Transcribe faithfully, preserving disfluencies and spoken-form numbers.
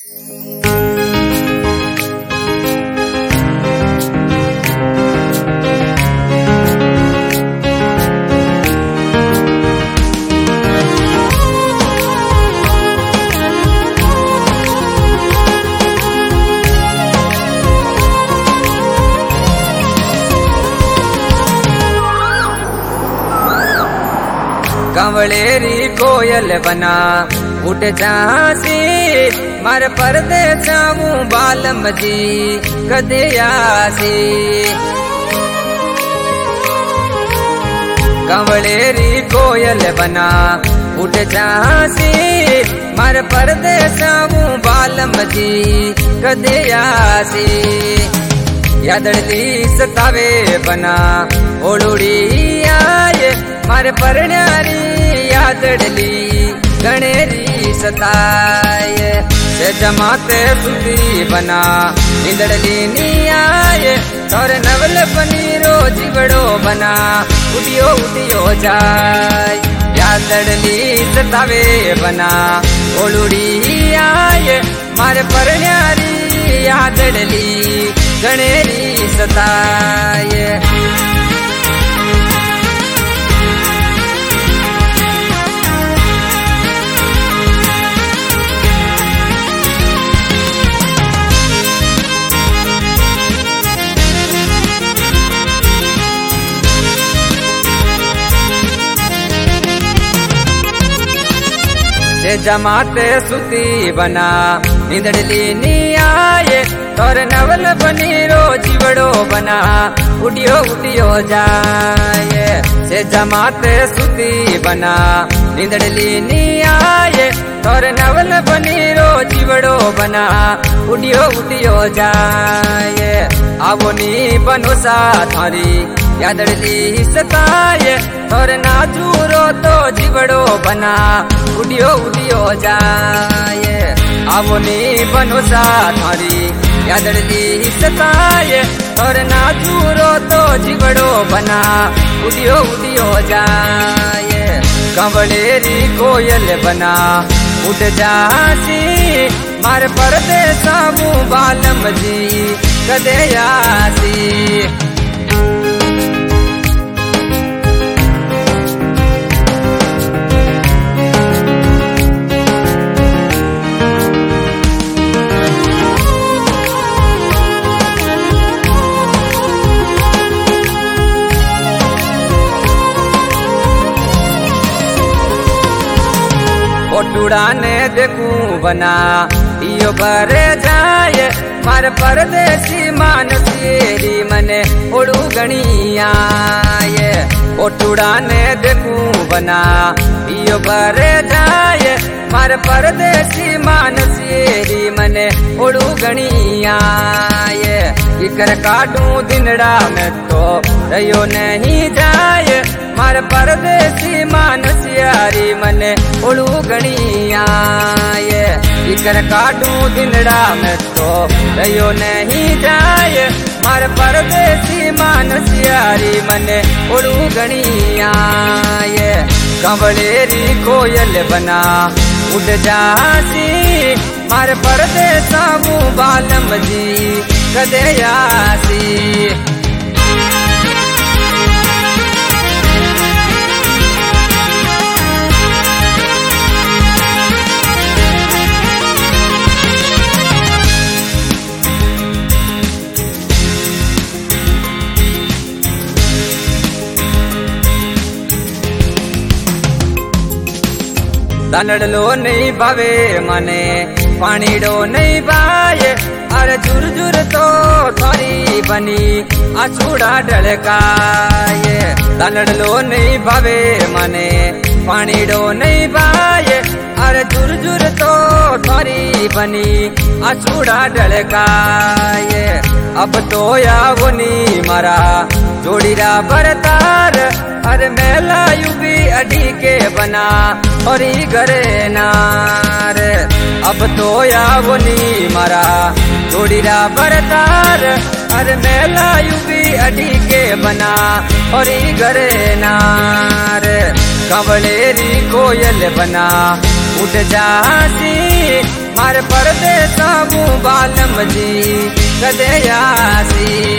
कंवलेरी कोयल बना उठ झांसी मर पर्दे जाऊं बालम जी कदे आसी। कंवलेरी कोयल बना उठ झांसी मर पर्दे जाऊं बालम जी कदे आसी। यादड़ली सतावे बना ओड़ुड़ी आए मार परण्यारी यादड़ली गणेरी सताए। से जमाते सुती बना निंदड़ली नी आए तोर नवल पनीरो जीवड़ो बना उडियो उडियो जाए। यादड़ली सतावे बना ओलुड़ी आए मार परण्यारी यादड़ली गणेरी सताए। से जमाते सुती बना निंदड़ली नी आए तोर नवल बनीरो जीवड़ो बना उडियो उडियो जाए। से जमाते सुती बना निंदड़ली नी आए तोर नवल बनीरो जीवड़ो बना उडियो उडियो जाए। आवो नी बनोसा थारी यादड़ली सताए तोर नाजूरो तो जीवड़ो बना उडियो उडियो जाए। आवो नी बनोसा थारी यादड़ली सताए तोर नाजूरो तो जीवड़ो बना उडियो उडियो जाए। कंवलेरी कोयल बना उठ झांसी मार पर्दे सामू बालम जी कदे आसी। ओटुड़ाने देखूं बना इयो बरे जाए मार परदेसी मानसियरी मने ओड़ू गणी आए। ओटुड़ाने देखूं बना इयो बरे जाए मार परदेसी मानसियरी मने ओड़ू गणी आए। इकर काटूं दिनड़ा में तो रयो नहीं जाए मार परदेसी मानसियारी मने ओड़ू गणी आए। इकर काटूं दिनड़ा में तो रयो नहीं जाए मार परदेसी मानसियारी मने ओड़ू गणी आए। कंवलेरी कोयल बना उठ झांसी मार पर्दे सामू बालम जी कदे आसी। दानड़लो नहीं भावे मने पानीड़ो नहीं बाये अरे झुर झुर तो थारी बनी आछूड़ा ढलकाये। दानड़लो नहीं भावे मने पानीड़ो नहीं बाये अरे झुर झुर तो थारी बनी आछूड़ा ढलकाये। अब तो या वनी मारा जोड़ीरा बरतार अरे मेला युगी अडी के बना और घरे नार। अब तो या वनी मारा जोड़ीरा बरतार अरे मेला युगी अडी के बना और घरे नार। कंवलेरी कोयल बना उठ झांसी मार अरे परदेस बालम जी कदे आसी।